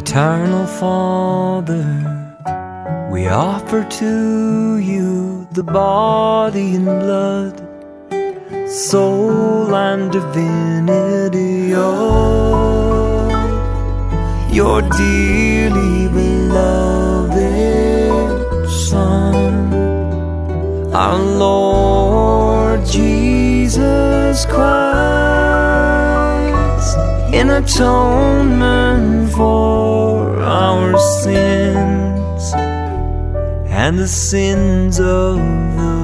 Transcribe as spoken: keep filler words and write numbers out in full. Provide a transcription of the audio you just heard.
Eternal Father, we offer to you the body and blood, soul and divinity of your dearly beloved Son, our Lord Jesus Christ, in atonement for our sins and the sins of the